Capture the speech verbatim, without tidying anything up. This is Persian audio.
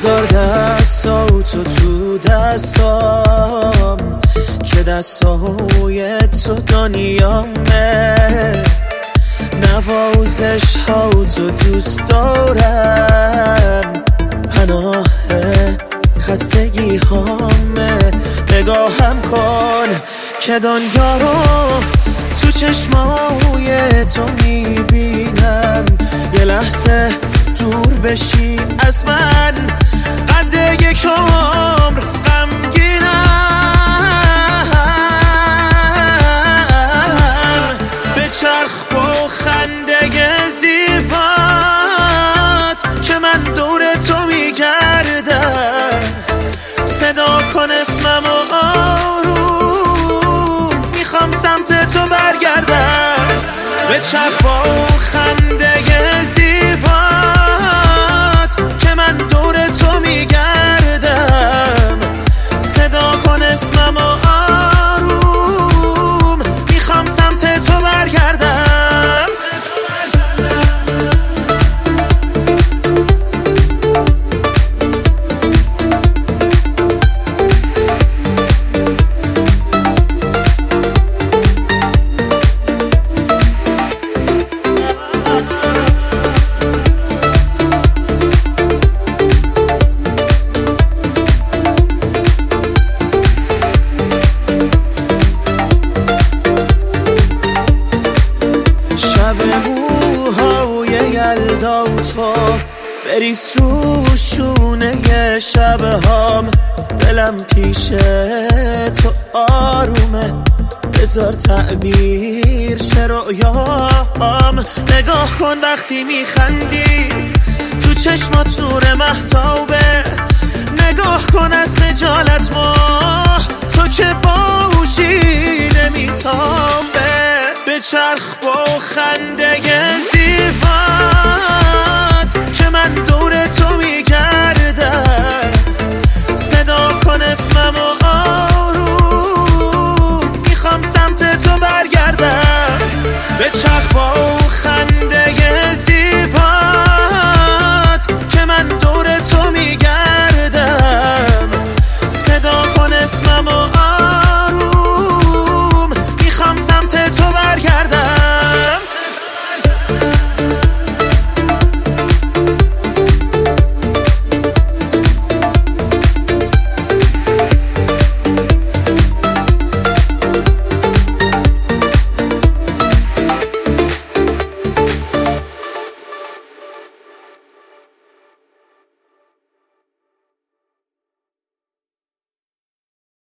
بذار دستاتو تو دستام که دستای تو دنیامه، نوازش ها تو دوست دارم، پناه خستگی هامه. نگاهم کن که دنیا رو تو چشمای تو میبینم، یه لحظه دور بشی از من، قد یک عمر غمگینم. به چرخ با خنده زیبات که من دور تو میگردم، صدا کن اسمم و آروم میخوام سمت تو برگردم. به چرخ با خنده زیبات که من دور تو میگردم، صدا کن اسمم و آروم میخوام سمت تو برگردم. تو بریز رو شونه شبهام، دلم پیش تو آرومه، بذار تعبیر شه رویام. نگاه کن وقتی میخندی تو چشمات نور مهتابه، نگاه کن از خجالت ماه تو که باهوشی نمیتابه. به چرخ با خنده